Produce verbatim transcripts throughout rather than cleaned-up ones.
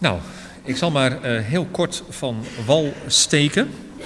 Nou, ik zal maar uh, heel kort van wal steken.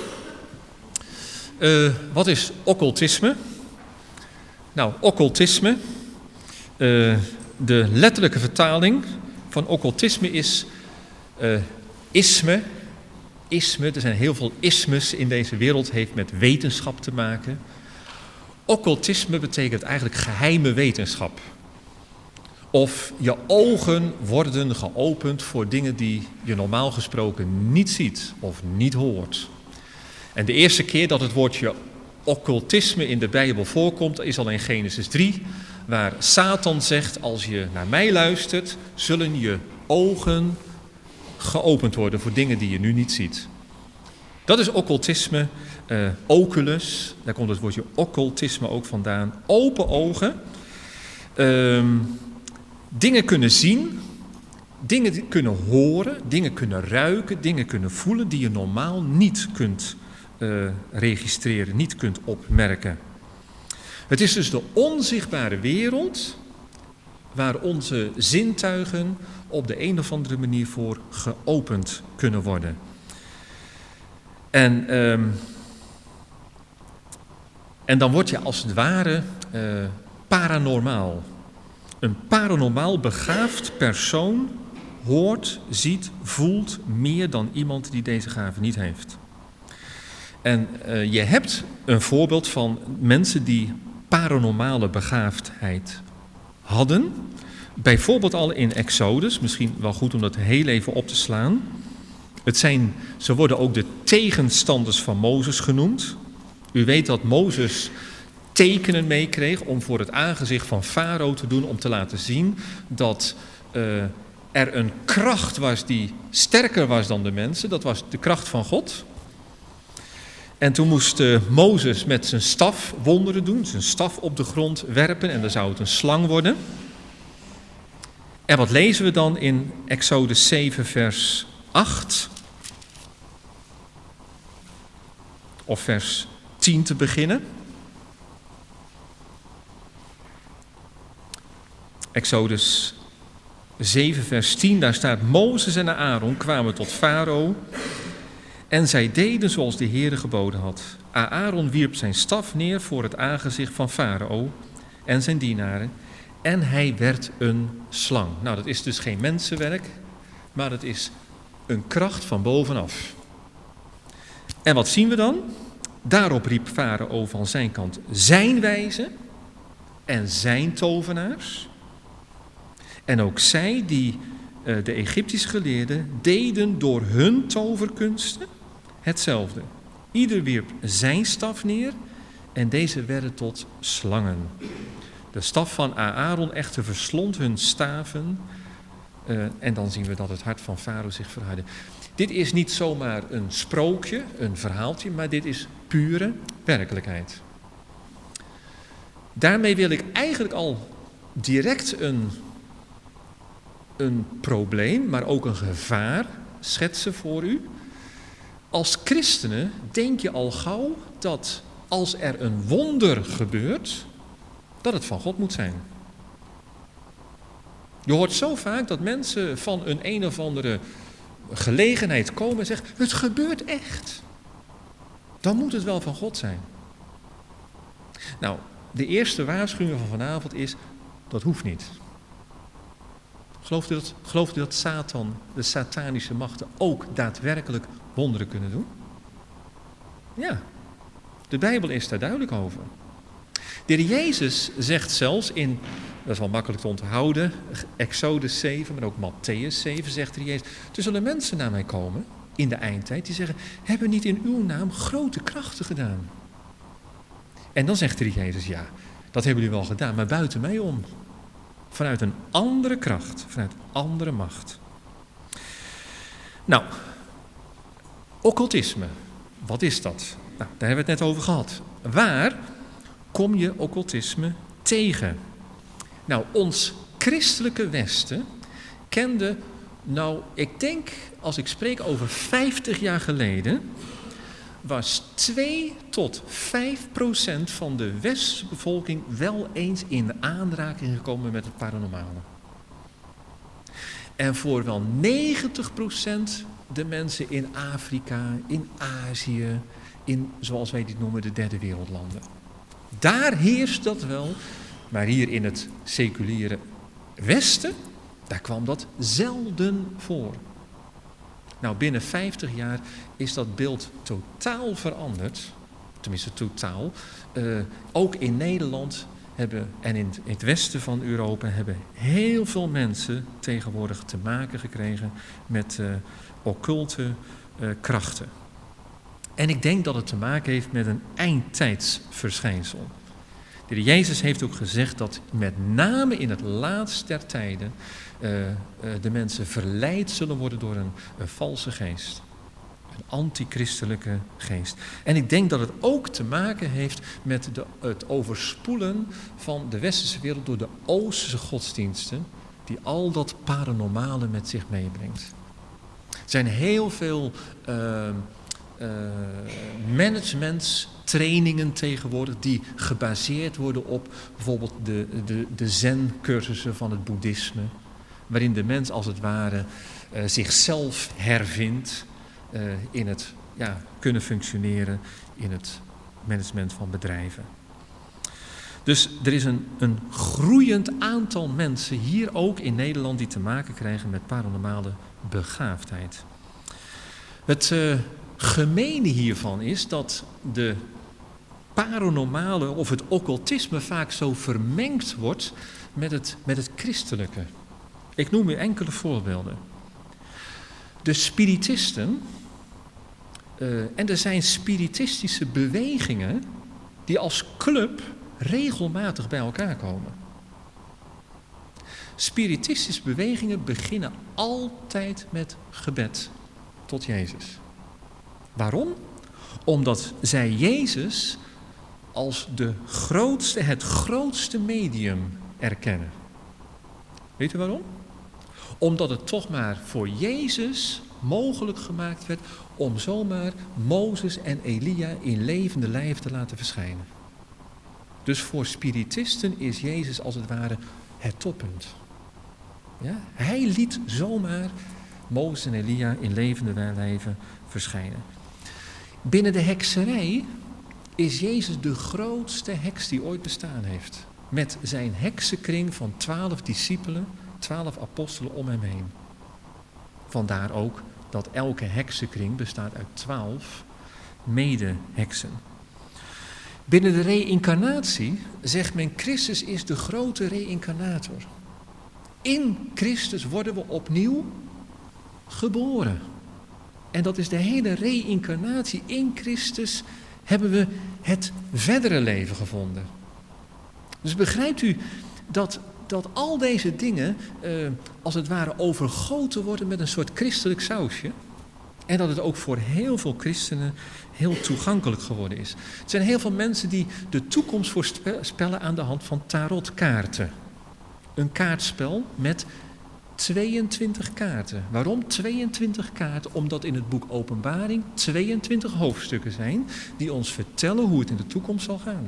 Uh, wat is occultisme? Nou, occultisme, uh, de letterlijke vertaling van occultisme is uh, isme. Isme, er zijn heel veel ismes in deze wereld, heeft met wetenschap te maken. Occultisme betekent eigenlijk geheime wetenschap. Of je ogen worden geopend voor dingen die je normaal gesproken niet ziet of niet hoort. En de eerste keer dat het woordje occultisme in de Bijbel voorkomt is al in Genesis drie, waar Satan zegt: als je naar mij luistert, zullen je ogen geopend worden voor dingen die je nu niet ziet. Dat is occultisme, uh, oculus, daar komt het woordje occultisme ook vandaan. Open ogen, uh, dingen kunnen zien, dingen kunnen horen, dingen kunnen ruiken, dingen kunnen voelen die je normaal niet kunt uh, registreren, niet kunt opmerken. Het is dus de onzichtbare wereld waar onze zintuigen op de een of andere manier voor geopend kunnen worden. En, um, en dan word je als het ware uh, paranormaal. Een paranormaal begaafd persoon hoort, ziet, voelt meer dan iemand die deze gave niet heeft. En uh, je hebt een voorbeeld van mensen die paranormale begaafdheid hadden. Bijvoorbeeld al in Exodus, misschien wel goed om dat heel even op te slaan. Het zijn, ze worden ook de tegenstanders van Mozes genoemd. U weet dat Mozes tekenen meekreeg om voor het aangezicht van Farao te doen, om te laten zien dat uh, er een kracht was die sterker was dan de mensen. Dat was de kracht van God. En toen moest uh, Mozes met zijn staf wonderen doen, zijn staf op de grond werpen en dan zou het een slang worden. En wat lezen we dan in Exodus zeven vers acht? Of vers tien te beginnen. Exodus zeven vers tien, daar staat: Mozes en Aaron kwamen tot Farao en zij deden zoals de Heere geboden had. Aaron wierp zijn staf neer voor het aangezicht van Farao en zijn dienaren en hij werd een slang. Nou, dat is dus geen mensenwerk, maar dat is een kracht van bovenaf. En wat zien we dan? Daarop riep Farao van zijn kant zijn wijzen en zijn tovenaars. En ook zij, die uh, de Egyptische geleerden, deden door hun toverkunsten hetzelfde. Ieder wierp zijn staf neer en deze werden tot slangen. De staf van Aaron echter verslond hun staven. Uh, en dan zien we dat het hart van Farao zich verhardde. Dit is niet zomaar een sprookje, een verhaaltje, maar dit is pure werkelijkheid. Daarmee wil ik eigenlijk al direct een, een probleem, maar ook een gevaar schetsen voor u. Als christenen denk je al gauw dat als er een wonder gebeurt, dat het van God moet zijn. Je hoort zo vaak dat mensen van een een of andere gelegenheid komen en zeggen: het gebeurt echt. Dan moet het wel van God zijn. Nou, de eerste waarschuwing van vanavond is: dat hoeft niet. Gelooft u dat, gelooft u dat Satan, de satanische machten, ook daadwerkelijk wonderen kunnen doen? Ja, de Bijbel is daar duidelijk over. De Heer Jezus zegt zelfs in, dat is wel makkelijk te onthouden, Exodus zeven, maar ook Mattheüs zeven, zegt de Heer Jezus: er zullen mensen naar mij komen in de eindtijd die zeggen: hebben niet in uw naam grote krachten gedaan? En dan zegt de Heer Jezus: ja, dat hebben jullie wel gedaan, maar buiten mij om. Vanuit een andere kracht, vanuit andere macht. Nou, occultisme, wat is dat? Nou, daar hebben we het net over gehad. Waar kom je occultisme tegen? Nou, ons christelijke Westen kende, nou, ik denk, als ik spreek over vijftig jaar geleden, was twee tot vijf procent van de westerse bevolking wel eens in aanraking gekomen met het paranormale. En voor wel negentig procent de mensen in Afrika, in Azië, in, zoals wij dit noemen, de derde wereldlanden. Daar heerst dat wel, maar hier in het seculiere Westen, daar kwam dat zelden voor. Nou, binnen vijftig jaar is dat beeld totaal veranderd. Tenminste, totaal. Uh, ook in Nederland hebben, en in het, in het westen van Europa hebben heel veel mensen tegenwoordig te maken gekregen met uh, occulte uh, krachten. En ik denk dat het te maken heeft met een eindtijdsverschijnsel. De Heer Jezus heeft ook gezegd dat met name in het laatst der tijden uh, uh, de mensen verleid zullen worden door een, een valse geest. Een antichristelijke geest. En ik denk dat het ook te maken heeft met de, het overspoelen van de westerse wereld door de oosterse godsdiensten, die al dat paranormale met zich meebrengt. Er zijn heel veel uh, uh, managementstrainingen tegenwoordig die gebaseerd worden op bijvoorbeeld de, de, de zen-cursussen van het boeddhisme, waarin de mens als het ware uh, zichzelf hervindt uh, in het ja, kunnen functioneren in het management van bedrijven. Dus er is een, een groeiend aantal mensen, hier ook in Nederland, die te maken krijgen met paranormale begaafdheid. Het uh, gemene hiervan is dat de paranormale of het occultisme vaak zo vermengd wordt met het, met het christelijke. Ik noem u enkele voorbeelden. De spiritisten, uh, en er zijn spiritistische bewegingen die als club regelmatig bij elkaar komen. Spiritistische bewegingen beginnen altijd met gebed tot Jezus. Waarom? Omdat zij Jezus als de grootste, het grootste medium erkennen. Weet u waarom? Omdat het toch maar voor Jezus mogelijk gemaakt werd om zomaar Mozes en Elia in levende lijf te laten verschijnen. Dus voor spiritisten is Jezus als het ware het toppunt. Ja? Hij liet zomaar Mozes en Elia in levende lijven verschijnen. Binnen de hekserij is Jezus de grootste heks die ooit bestaan heeft. Met zijn heksenkring van twaalf discipelen, twaalf apostelen om hem heen. Vandaar ook dat elke heksenkring bestaat uit twaalf mede-heksen. Binnen de reïncarnatie zegt men Christus is de grote reïncarnator. In Christus worden we opnieuw geboren. En dat is de hele reïncarnatie. In Christus hebben we het verdere leven gevonden. Dus begrijpt u dat, dat al deze dingen uh, als het ware overgoten worden met een soort christelijk sausje. En dat het ook voor heel veel christenen heel toegankelijk geworden is. Er zijn heel veel mensen die de toekomst voorspellen aan de hand van tarotkaarten. Een kaartspel met tweeëntwintig kaarten. Waarom tweeëntwintig kaarten? Omdat in het boek Openbaring tweeëntwintig hoofdstukken zijn die ons vertellen hoe het in de toekomst zal gaan.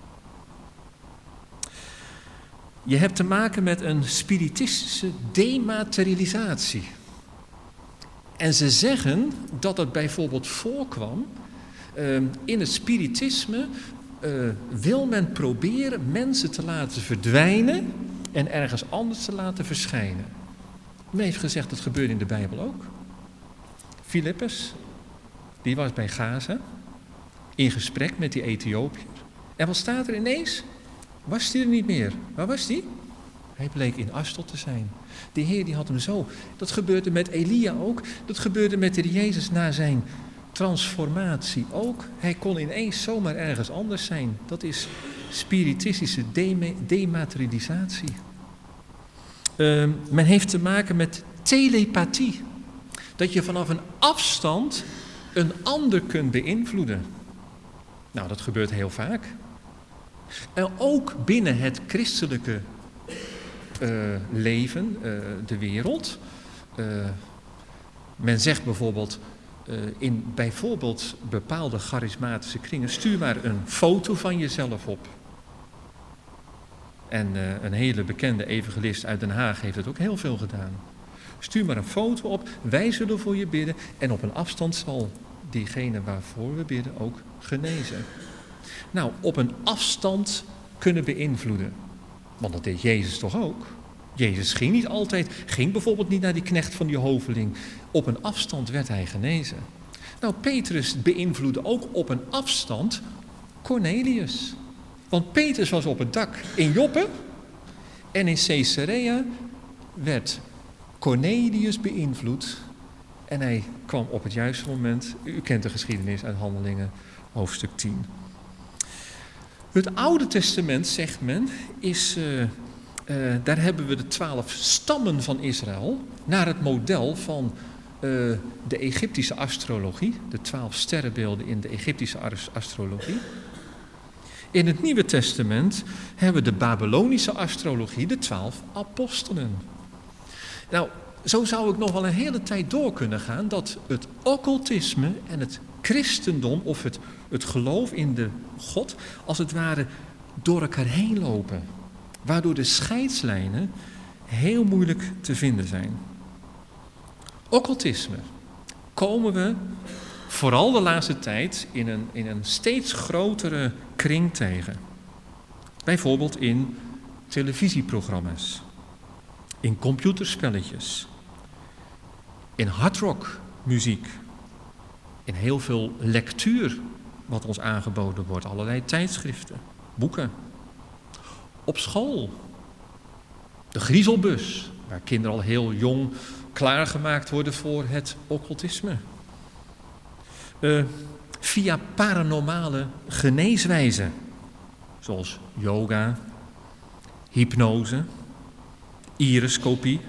Je hebt te maken met een spiritistische dematerialisatie. En ze zeggen dat het bijvoorbeeld voorkwam uh, in het spiritisme uh, wil men proberen mensen te laten verdwijnen en ergens anders te laten verschijnen. Men heeft gezegd dat gebeurde in de Bijbel ook. Filippus, die was bij Gaza in gesprek met die Ethiopiër. En wat staat er ineens? Was hij er niet meer? Waar was hij? Hij bleek in Asdod te zijn. De Heer die had hem zo. Dat gebeurde met Elia ook. Dat gebeurde met de Jezus na zijn transformatie ook. Hij kon ineens zomaar ergens anders zijn. Dat is spiritistische deme- dematerialisatie. Uh, men heeft te maken met telepathie. Dat je vanaf een afstand een ander kunt beïnvloeden. Nou, dat gebeurt heel vaak. En ook binnen het christelijke uh, leven, uh, de wereld. Uh, men zegt bijvoorbeeld, uh, in bijvoorbeeld bepaalde charismatische kringen, stuur maar een foto van jezelf op. En uh, een hele bekende evangelist uit Den Haag heeft het ook heel veel gedaan. Stuur maar een foto op, wij zullen voor je bidden en op een afstand zal diegene waarvoor we bidden ook genezen. Nou, op een afstand kunnen beïnvloeden. Want dat deed Jezus toch ook? Jezus ging niet altijd, ging bijvoorbeeld niet naar die knecht van die hoveling. Op een afstand werd hij genezen. Nou, Petrus beïnvloedde ook op een afstand Cornelius. Want Petrus was op het dak in Joppe en in Caesarea werd Cornelius beïnvloed. En hij kwam op het juiste moment. U kent de geschiedenis uit Handelingen, hoofdstuk tien. Het Oude Testament, zegt men, is, uh, uh, daar hebben we de twaalf stammen van Israël naar het model van uh, de Egyptische astrologie, de twaalf sterrenbeelden in de Egyptische astrologie. In het Nieuwe Testament hebben we de Babylonische astrologie, de twaalf apostelen. Nou, zo zou ik nog wel een hele tijd door kunnen gaan dat het occultisme en het christendom of het, het geloof in de God als het ware door elkaar heen lopen. Waardoor de scheidslijnen heel moeilijk te vinden zijn. Occultisme komen we vooral de laatste tijd in een, in een steeds grotere kring tegen. Bijvoorbeeld in televisieprogramma's, in computerspelletjes, in hardrockmuziek, in heel veel lectuur wat ons aangeboden wordt, allerlei tijdschriften, boeken. Op school, de griezelbus, waar kinderen al heel jong klaargemaakt worden voor het occultisme. Uh, via paranormale geneeswijzen, zoals yoga, hypnose, iriscopie,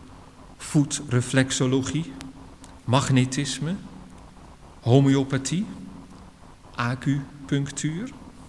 voetreflexologie, magnetisme, homeopathie, acupunctuur.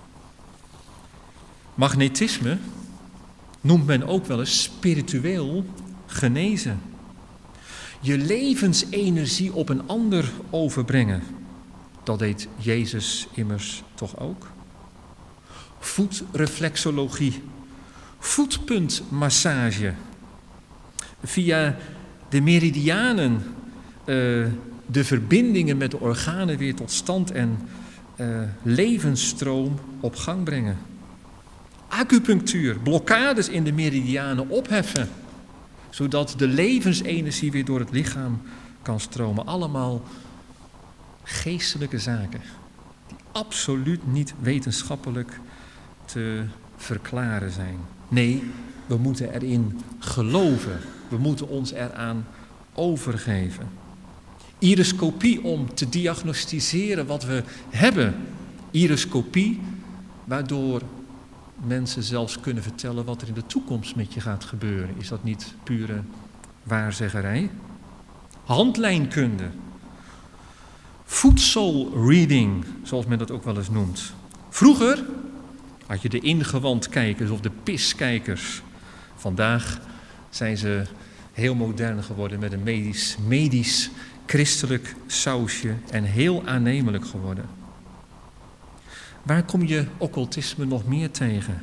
Magnetisme noemt men ook wel eens spiritueel genezen. Je levensenergie op een ander overbrengen. Dat deed Jezus immers toch ook. Voetreflexologie, voetpuntmassage. Via de meridianen uh, de verbindingen met de organen weer tot stand en uh, levensstroom op gang brengen. Acupunctuur, blokkades in de meridianen opheffen, zodat de levensenergie weer door het lichaam kan stromen. Allemaal geestelijke zaken die absoluut niet wetenschappelijk te verklaren zijn. Nee, we moeten erin geloven. We moeten ons eraan overgeven. Iriscopie om te diagnosticeren wat we hebben. Iriscopie waardoor mensen zelfs kunnen vertellen wat er in de toekomst met je gaat gebeuren. Is dat niet pure waarzeggerij? Handlijnkunde. Voedselreading, zoals men dat ook wel eens noemt. Vroeger had je de ingewandkijkers of de piskijkers. Vandaag zijn ze heel modern geworden met een medisch, medisch christelijk sausje en heel aannemelijk geworden. Waar kom je occultisme nog meer tegen?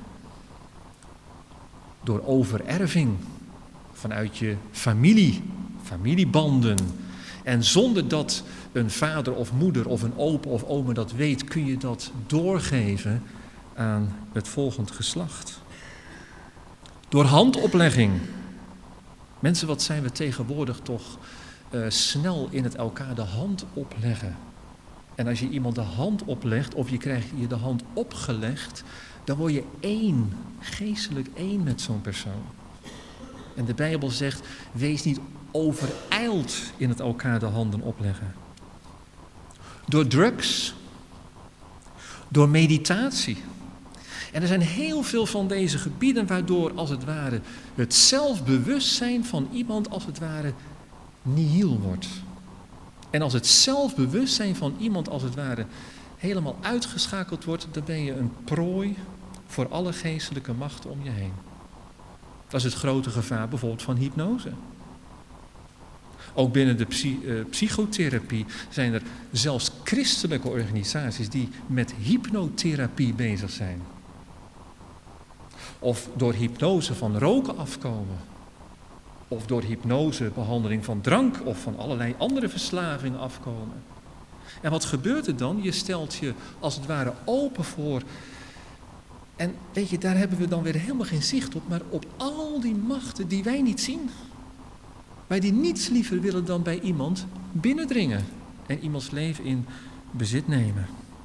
Door overerving vanuit je familie, familiebanden. En zonder dat een vader of moeder of een opa of oma dat weet, kun je dat doorgeven aan het volgend geslacht. Door handoplegging. Mensen, wat zijn we tegenwoordig toch uh, snel in het elkaar de hand opleggen. En als je iemand de hand oplegt of je krijgt je de hand opgelegd, dan word je één, geestelijk één met zo'n persoon. En de Bijbel zegt, wees niet overijld in het elkaar de handen opleggen. Door drugs, door meditatie. En er zijn heel veel van deze gebieden waardoor als het ware het zelfbewustzijn van iemand als het ware nihil wordt. En als het zelfbewustzijn van iemand als het ware helemaal uitgeschakeld wordt, dan ben je een prooi voor alle geestelijke machten om je heen. Dat is het grote gevaar bijvoorbeeld van hypnose. Ook binnen de psy- uh, psychotherapie zijn er zelfs christelijke organisaties die met hypnotherapie bezig zijn. Of door hypnose van roken afkomen. of door hypnosebehandeling van drank of van allerlei andere verslavingen afkomen. En wat gebeurt er dan? Je stelt je als het ware open voor. En weet je, daar hebben we dan weer helemaal geen zicht op, maar op al die machten die wij niet zien. Wij die niets liever willen dan bij iemand binnendringen en iemands leven in bezit nemen.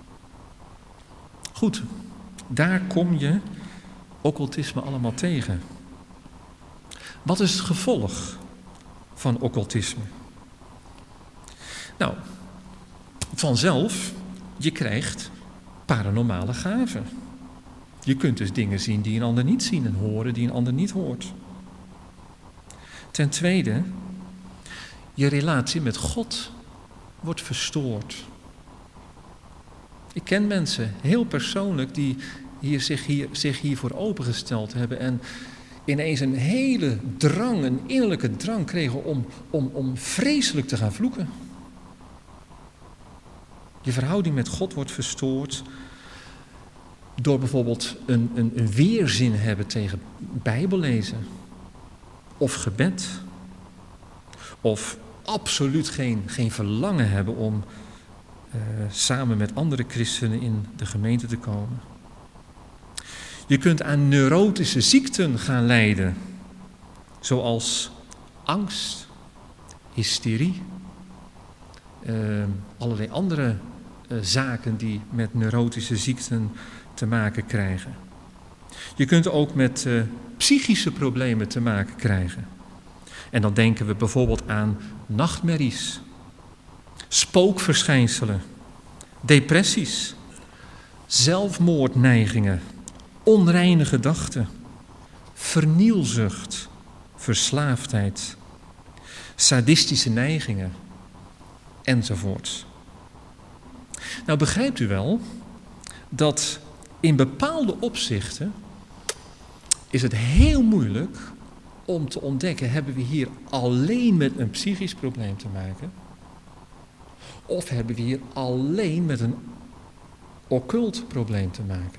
Goed, daar kom je occultisme allemaal tegen. Wat is het gevolg van occultisme? Nou, vanzelf, je krijgt paranormale gaven. Je kunt dus dingen zien die een ander niet zien en horen die een ander niet hoort. Ten tweede, je relatie met God wordt verstoord. Ik ken mensen, heel persoonlijk, die hier zich, hier, zich hiervoor opengesteld hebben en ineens een hele drang, een innerlijke drang kregen om, om, om vreselijk te gaan vloeken. Je verhouding met God wordt verstoord door bijvoorbeeld een, een, een weerzin hebben tegen Bijbellezen of gebed. Of absoluut geen, geen verlangen hebben om uh, samen met andere christenen in de gemeente te komen. Je kunt aan neurotische ziekten gaan lijden, zoals angst, hysterie, uh, allerlei andere uh, zaken die met neurotische ziekten te maken krijgen. Je kunt ook met uh, psychische problemen te maken krijgen. En dan denken we bijvoorbeeld aan nachtmerries, spookverschijnselen, depressies, zelfmoordneigingen, onreine gedachten, vernielzucht, verslaafdheid, sadistische neigingen, enzovoort. Nou begrijpt u wel dat in bepaalde opzichten is het heel moeilijk om te ontdekken, hebben we hier alleen met een psychisch probleem te maken? Of hebben we hier alleen met een occult probleem te maken?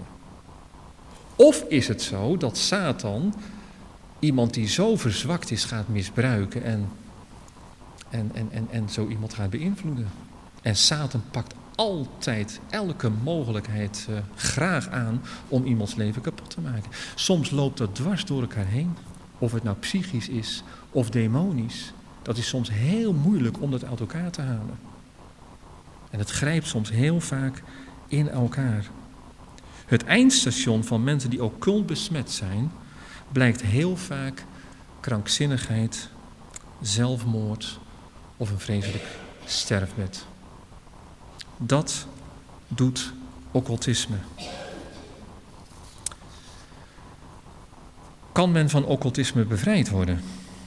Of is het zo dat Satan iemand die zo verzwakt is gaat misbruiken en, en, en, en, en zo iemand gaat beïnvloeden? En Satan pakt altijd elke mogelijkheid uh, graag aan om iemands leven kapot te maken. Soms loopt dat dwars door elkaar heen. Of het nou psychisch is of demonisch. Dat is soms heel moeilijk om dat uit elkaar te halen. En het grijpt soms heel vaak in elkaar. Het eindstation van mensen die occult besmet zijn, blijkt heel vaak krankzinnigheid, zelfmoord of een vreselijk sterfbed. Dat doet occultisme. Kan men van occultisme bevrijd worden?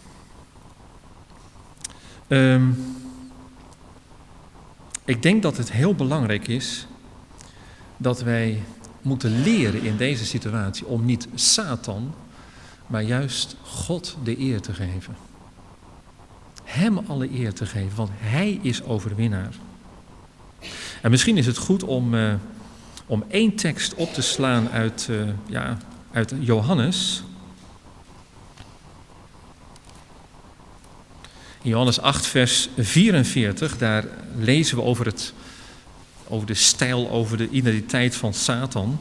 Um, ik denk dat het heel belangrijk is dat wij moeten leren in deze situatie om niet Satan, maar juist God de eer te geven. Hem alle eer te geven, want hij is overwinnaar. En misschien is het goed om, uh, om één tekst op te slaan uit, uh, ja, uit Johannes. In Johannes acht, vers vierenveertig, daar lezen we over, het, over de stijl, over de identiteit van Satan.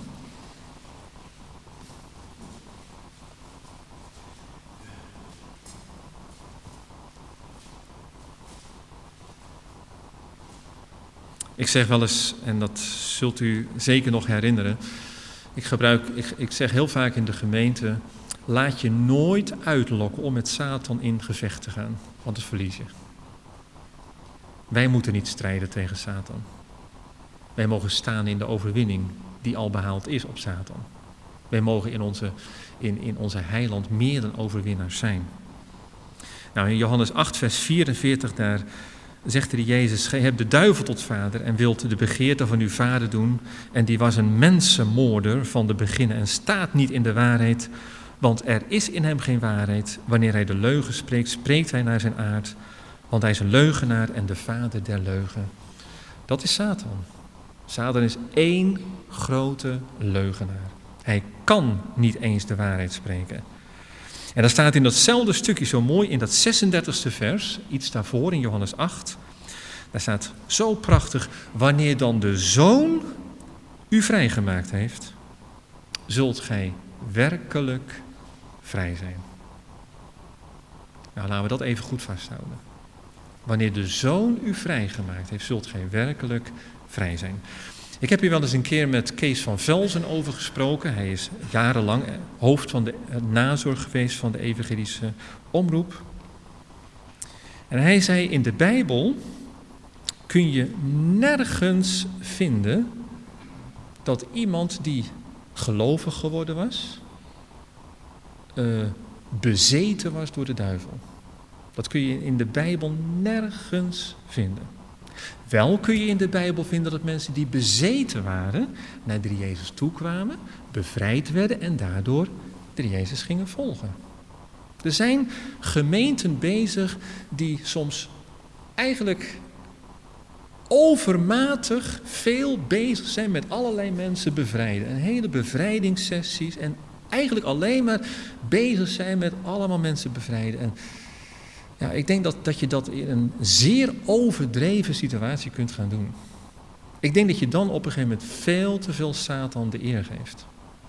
Ik zeg wel eens, en dat zult u zeker nog herinneren, ik, gebruik, ik, ik zeg heel vaak in de gemeente, laat je nooit uitlokken om met Satan in gevecht te gaan, want dat verlies je. Wij moeten niet strijden tegen Satan. Wij mogen staan in de overwinning die al behaald is op Satan. Wij mogen in onze, in, in onze heiland meer dan overwinnaars zijn. Nou, in Johannes acht, vers vierenveertig, daar zegt er Jezus, gij hebt de duivel tot vader en wilt de begeerte van uw vader doen. En die was een mensenmoorder van de beginnen en staat niet in de waarheid, want er is in hem geen waarheid. Wanneer hij de leugen spreekt, spreekt hij naar zijn aard, want hij is een leugenaar en de vader der leugen. Dat is Satan. Satan is één grote leugenaar. Hij kan niet eens de waarheid spreken. En dan staat in datzelfde stukje zo mooi, in dat zesendertigste vers, iets daarvoor in Johannes acht, daar staat zo prachtig: wanneer dan de Zoon u vrijgemaakt heeft, zult gij werkelijk vrij zijn. Nou, laten we dat even goed vasthouden. Wanneer de Zoon u vrijgemaakt heeft, zult gij werkelijk vrij zijn. Ik heb hier wel eens een keer met Kees van Velzen over gesproken. Hij is jarenlang hoofd van de nazorg geweest van de evangelische omroep. En hij zei, in de Bijbel kun je nergens vinden dat iemand die gelovig geworden was, uh, bezeten was door de duivel. Dat kun je in de Bijbel nergens vinden. Wel kun je in de Bijbel vinden dat mensen die bezeten waren, naar de Jezus toe kwamen, bevrijd werden en daardoor de Jezus gingen volgen. Er zijn gemeenten bezig die soms eigenlijk overmatig veel bezig zijn met allerlei mensen bevrijden. En hele bevrijdingssessies en eigenlijk alleen maar bezig zijn met allemaal mensen bevrijden. En ja, ik denk dat, dat je dat in een zeer overdreven situatie kunt gaan doen. Ik denk dat je dan op een gegeven moment veel te veel Satan de eer geeft.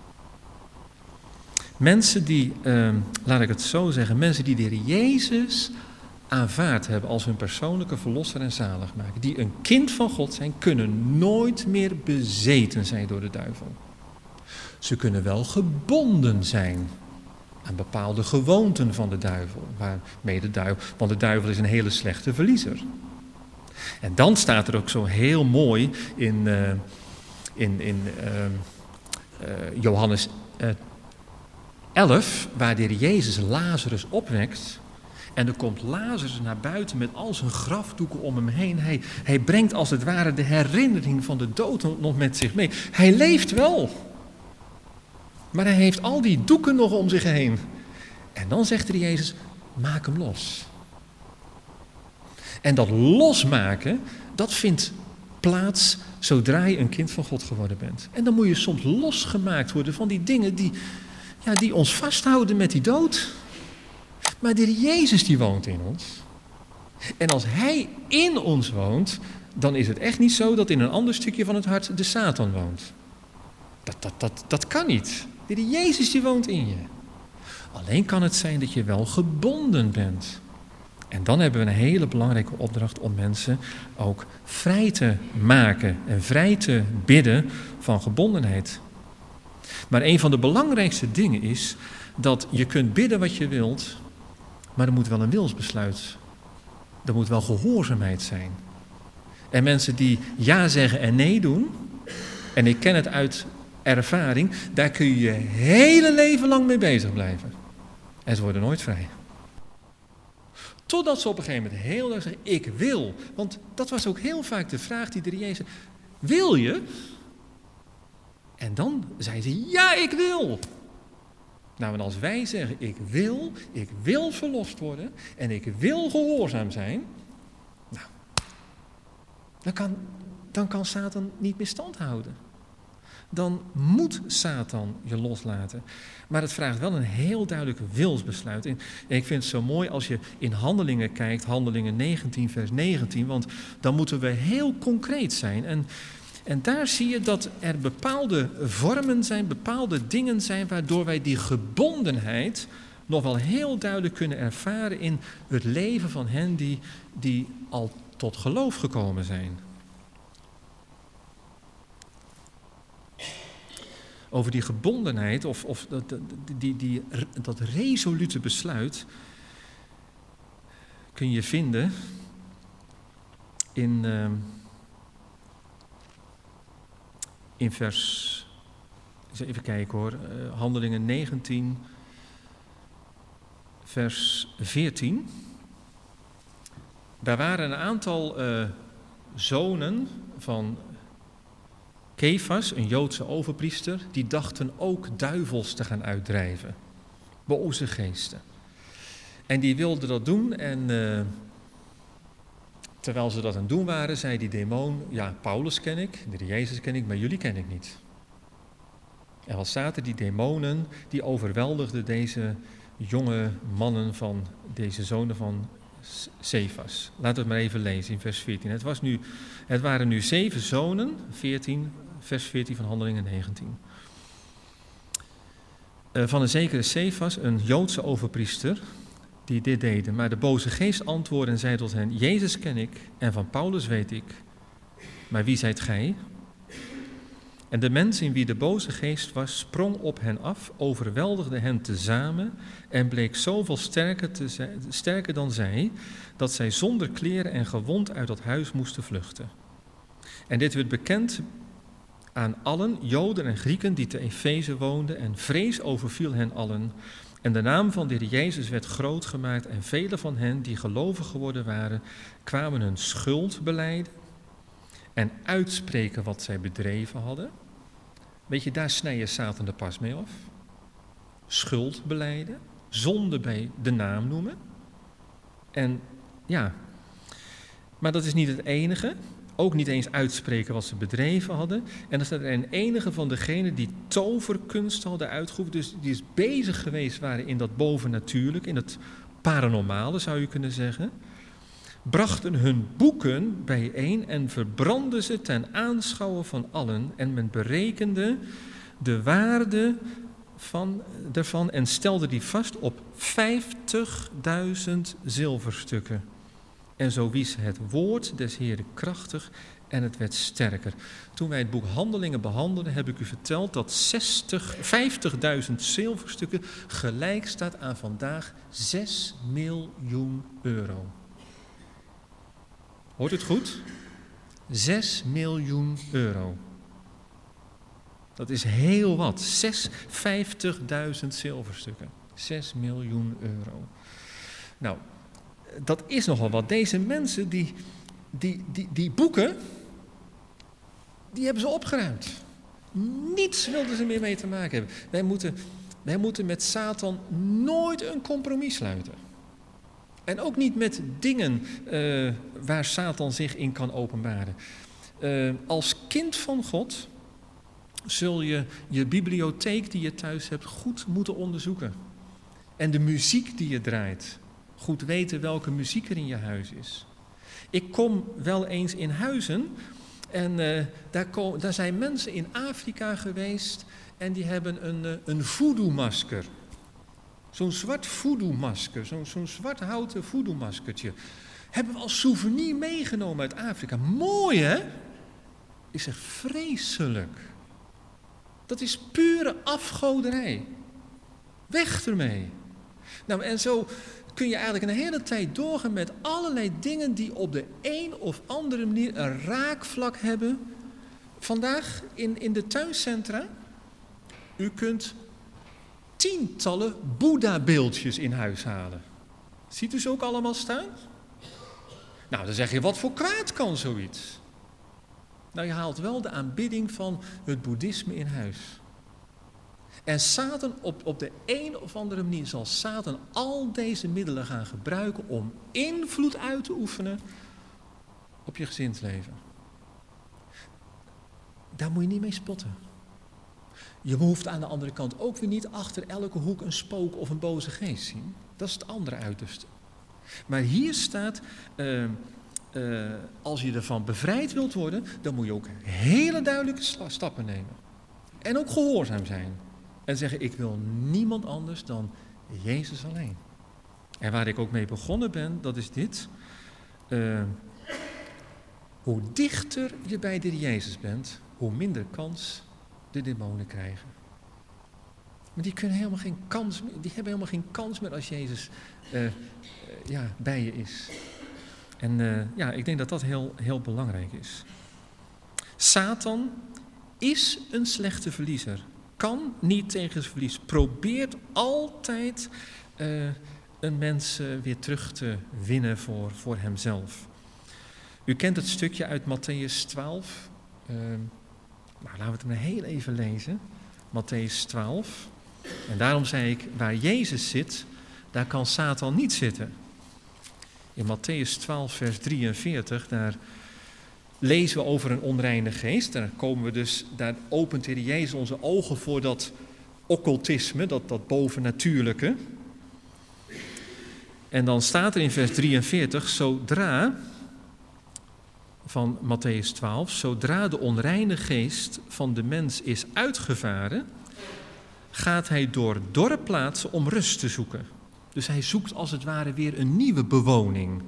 Mensen die, eh, laat ik het zo zeggen, mensen die de Heer Jezus aanvaard hebben als hun persoonlijke verlosser en zaligmaker, die een kind van God zijn, kunnen nooit meer bezeten zijn door de duivel. Ze kunnen wel gebonden zijn aan bepaalde gewoonten van de duivel, waarmee de duivel, want de duivel is een hele slechte verliezer. En dan staat er ook zo heel mooi in, uh, in, in uh, uh, Johannes uh, elf, waar de Heer Jezus Lazarus opwekt. En er komt Lazarus naar buiten met al zijn grafdoeken om hem heen. Hij, hij brengt als het ware de herinnering van de dood nog met zich mee. Hij leeft wel. Maar hij heeft al die doeken nog om zich heen. En dan zegt de Jezus, maak hem los. En dat losmaken, dat vindt plaats zodra je een kind van God geworden bent. En dan moet je soms losgemaakt worden van die dingen die, ja, die ons vasthouden met die dood. Maar de Jezus die woont in ons. En als hij in ons woont, dan is het echt niet zo dat in een ander stukje van het hart de Satan woont. Dat, dat, dat, dat kan niet. De Jezus die woont in je. Alleen kan het zijn dat je wel gebonden bent. En dan hebben we een hele belangrijke opdracht om mensen ook vrij te maken en vrij te bidden van gebondenheid. Maar een van de belangrijkste dingen is dat je kunt bidden wat je wilt, maar er moet wel een wilsbesluit. Er moet wel gehoorzaamheid zijn. En mensen die ja zeggen en nee doen, en ik ken het uit ervaring, daar kun je je hele leven lang mee bezig blijven. En ze worden nooit vrij. Totdat ze op een gegeven moment heel erg zeggen, ik wil. Want dat was ook heel vaak de vraag die de Jezus, wil je? En dan zei ze, ja, ik wil. Nou, en als wij zeggen, ik wil, ik wil verlost worden en ik wil gehoorzaam zijn, nou, dan kan, dan kan Satan niet meer stand houden. Dan moet Satan je loslaten. Maar het vraagt wel een heel duidelijk wilsbesluit. En ik vind het zo mooi als je in Handelingen kijkt, Handelingen negentien, vers negentien, want dan moeten we heel concreet zijn. En, en daar zie je dat er bepaalde vormen zijn, bepaalde dingen zijn, waardoor wij die gebondenheid nog wel heel duidelijk kunnen ervaren in het leven van hen die, die al tot geloof gekomen zijn. Over die gebondenheid, of, of dat, die, die, dat resolute besluit, kun je vinden in, uh, in vers, even kijken hoor, uh, Handelingen negentien, vers veertien. Daar waren een aantal uh, zonen van Kefas, een Joodse overpriester, die dachten ook duivels te gaan uitdrijven. Boze geesten. En die wilden dat doen en uh, terwijl ze dat aan het doen waren, zei die demon, ja, Paulus ken ik, de Jezus ken ik, maar jullie ken ik niet. En wat zaten die demonen, die overweldigden deze, jonge mannen van deze zonen van Cefas. Laten we het maar even lezen in vers veertien. Het, was nu, het waren nu zeven zonen, veertien, vers veertien van Handelingen negentien. Uh, van een zekere Cefas, een Joodse overpriester, die dit deden. Maar de boze geest antwoordde en zei tot hen: Jezus ken ik en van Paulus weet ik, maar wie zijt gij? En de mens in wie de boze geest was, sprong op hen af, overweldigde hen tezamen en bleek zoveel sterker, te zijn, sterker dan zij, dat zij zonder kleren en gewond uit dat huis moesten vluchten. En dit werd bekend aan allen, Joden en Grieken, die te Efeze woonden, en vrees overviel hen allen. En de naam van de Heer Jezus werd groot gemaakt en velen van hen die gelovig geworden waren, kwamen hun schuld belijden en uitspreken wat zij bedreven hadden. Weet je, daar snij je Satan de pas mee af. Schuld belijden, zonde bij de naam noemen. En ja, maar dat is niet het enige. Ook niet eens uitspreken wat ze bedreven hadden. En dan staat er een enige van degenen die toverkunst hadden uitgeoefend, dus die is bezig geweest waren in dat bovennatuurlijk, in het paranormale zou je kunnen zeggen, brachten hun boeken bijeen en verbrandden ze ten aanschouwen van allen. En men berekende de waarde van, daarvan en stelde die vast op vijftigduizend zilverstukken. En zo wies het woord des Heeren krachtig en het werd sterker. Toen wij het boek Handelingen behandelden, heb ik u verteld dat zestig, vijftigduizend zilverstukken gelijk staat aan vandaag zes miljoen euro. Hoort het goed? zes miljoen euro. Dat is heel wat. Zes, vijftigduizend zilverstukken. zes miljoen euro. Nou, dat is nogal wat. Deze mensen, die, die, die, die boeken, die hebben ze opgeruimd. Niets wilden ze meer mee te maken hebben. Wij moeten, wij moeten met Satan nooit een compromis sluiten. En ook niet met dingen uh, waar Satan zich in kan openbaren. Uh, als kind van God zul je je bibliotheek die je thuis hebt goed moeten onderzoeken. En de muziek die je draait. Goed weten welke muziek er in je huis is. Ik kom wel eens in huizen en uh, daar, kom, daar zijn mensen in Afrika geweest en die hebben een, uh, een voodoo-masker. Zo'n zwart voodoo-masker, zo'n, zo'n zwart houten voodoo-maskertje. Hebben we als souvenir meegenomen uit Afrika. Mooi, hè? Ik zeg, vreselijk. Dat is pure afgoderij. Weg ermee. Nou, en zo kun je eigenlijk een hele tijd doorgaan met allerlei dingen die op de een of andere manier een raakvlak hebben. Vandaag in, in de tuincentra, u kunt tientallen Boeddha-beeldjes in huis halen. Ziet u ze ook allemaal staan? Nou, dan zeg je, wat voor kwaad kan zoiets? Nou, je haalt wel de aanbidding van het boeddhisme in huis. En Satan, op, op de een of andere manier zal Satan al deze middelen gaan gebruiken om invloed uit te oefenen op je gezinsleven. Daar moet je niet mee spotten. Je hoeft aan de andere kant ook weer niet achter elke hoek een spook of een boze geest zien. Dat is het andere uiterste. Maar hier staat, uh, uh, als je ervan bevrijd wilt worden, dan moet je ook hele duidelijke stappen nemen. En ook gehoorzaam zijn. En zeggen, ik wil niemand anders dan Jezus alleen. En waar ik ook mee begonnen ben, dat is dit. Uh, hoe dichter je bij de Jezus bent, hoe minder kans de demonen krijgen. Maar die kunnen helemaal geen kans meer, die hebben helemaal geen kans meer als Jezus uh, uh, ja, bij je is. En uh, ja, ik denk dat dat heel, heel belangrijk is. Satan is een slechte verliezer. Kan niet tegen zijn verlies. Probeert altijd uh, een mens uh, weer terug te winnen voor, voor hemzelf. U kent het stukje uit Mattheüs twaalf. Uh, nou, laten we het maar heel even lezen. Mattheüs twaalf. En daarom zei ik, waar Jezus zit, daar kan Satan niet zitten. In Mattheüs twaalf, vers drieënveertig, daar lezen we over een onreine geest. Daar komen we dus, daar opent de Heer Jezus onze ogen voor dat occultisme, dat, dat bovennatuurlijke. En dan staat er in vers drieënveertig, zodra, van Mattheüs twaalf, zodra de onreine geest van de mens is uitgevaren, gaat hij door dorre plaatsen om rust te zoeken. Dus hij zoekt als het ware weer een nieuwe bewoning.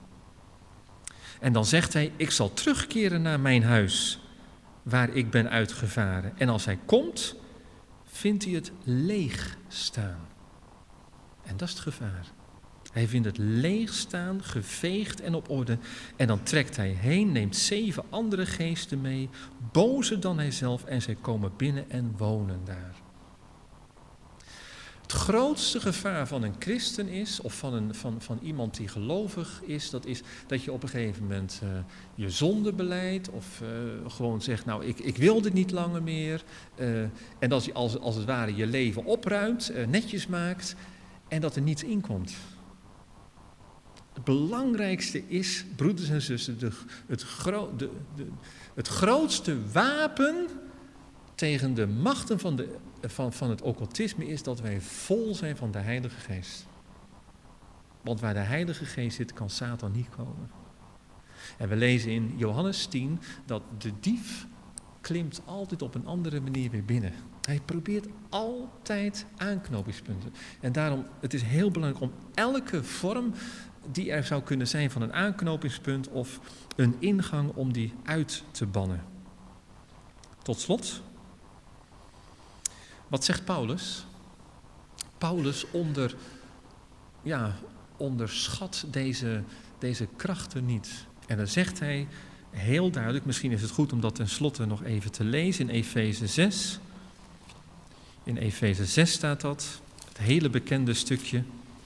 En dan zegt hij, ik zal terugkeren naar mijn huis, waar ik ben uitgevaren. En als hij komt, vindt hij het leeg staan. En dat is het gevaar. Hij vindt het leeg staan, geveegd en op orde. En dan trekt hij heen, neemt zeven andere geesten mee, bozer dan hijzelf, en zij komen binnen en wonen daar. Het grootste gevaar van een christen is, of van, een, van, van iemand die gelovig is, dat is dat je op een gegeven moment uh, je zonde beleidt, of uh, gewoon zegt, nou ik, ik wil dit niet langer meer. Uh, en dat je als, als het ware je leven opruimt, uh, netjes maakt, en dat er niets in komt. Het belangrijkste is, broeders en zussen, de, het, gro- de, de, het grootste wapen tegen de machten van, de, van, van het occultisme is dat wij vol zijn van de Heilige Geest. Want waar de Heilige Geest zit, kan Satan niet komen. En we lezen in Johannes tien dat de dief klimt altijd op een andere manier weer binnen. Hij probeert altijd aanknopingspunten. En daarom, het is heel belangrijk om elke vorm die er zou kunnen zijn van een aanknopingspunt of een ingang om die uit te bannen. Tot slot, wat zegt Paulus? Paulus onder, ja, onderschat deze, deze krachten niet. En dan zegt hij heel duidelijk, misschien is het goed om dat tenslotte nog even te lezen in Efeze zes. In Efeze zes staat dat, het hele bekende stukje.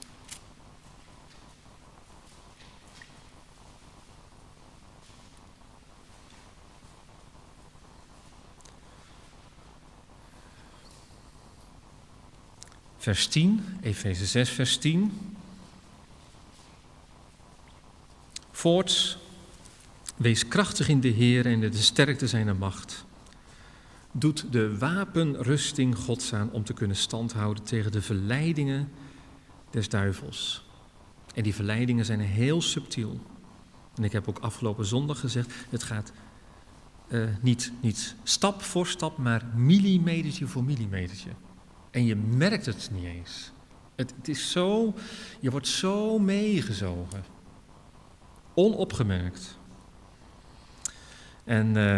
Vers tien, Efeze zes, vers tien. Voorts, wees krachtig in de Heer en in de sterkte zijner macht. Doet de wapenrusting Gods aan om te kunnen standhouden tegen de verleidingen des duivels. En die verleidingen zijn heel subtiel. En ik heb ook afgelopen zondag gezegd, het gaat uh, niet, niet stap voor stap, maar millimetertje voor millimetertje. En je merkt het niet eens. Het, het is zo, je wordt zo meegezogen. Onopgemerkt. En, uh,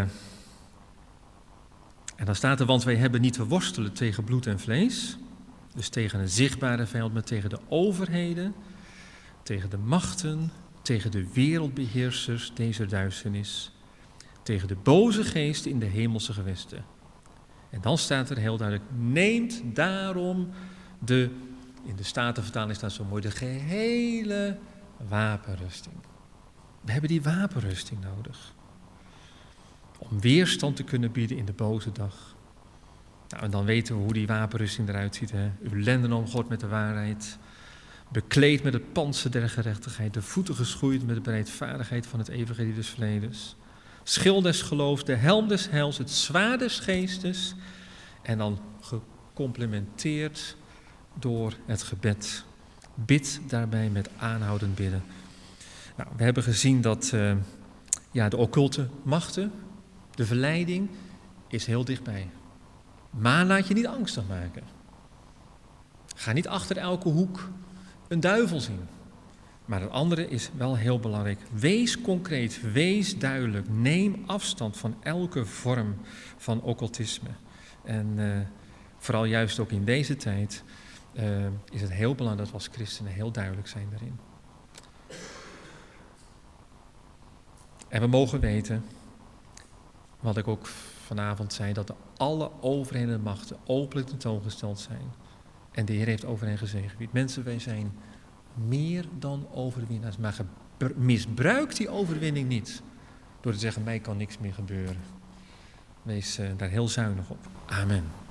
en dan staat er, want wij hebben niet te worstelen tegen bloed en vlees. Dus tegen een zichtbare vijand, maar tegen de overheden, tegen de machten, tegen de wereldbeheersers deze duisternis, tegen de boze geesten in de hemelse gewesten. En dan staat er heel duidelijk, neemt daarom de, in de Statenvertaling staat zo mooi, de gehele wapenrusting. We hebben die wapenrusting nodig. Om weerstand te kunnen bieden in de boze dag. Nou, en dan weten we hoe die wapenrusting eruit ziet. Hè? Uw lenden omgord met de waarheid. Bekleed met het pantser der gerechtigheid. De voeten geschoeid met de bereidvaardigheid van het evangelie des vredes. Schild des geloofs, de helm des heils, het zwaard des geestes. En dan gecomplementeerd door het gebed. Bid daarbij met aanhoudend bidden. Nou, we hebben gezien dat uh, ja, de occulte machten, de verleiding, is heel dichtbij. Maar laat je niet angstig maken. Ga niet achter elke hoek een duivel zien. Maar het andere is wel heel belangrijk. Wees concreet, wees duidelijk. Neem afstand van elke vorm van occultisme. En uh, vooral juist ook in deze tijd uh, is het heel belangrijk dat we als christenen heel duidelijk zijn daarin. En we mogen weten, wat ik ook vanavond zei, dat alle overheden en machten openlijk tentoongesteld zijn. En de Heer heeft over hen gezegevierd. Mensen, wij zijn meer dan overwinnaars. Maar misbruik die overwinning niet. Door te zeggen, mij kan niks meer gebeuren. Wees uh, daar heel zuinig op. Amen.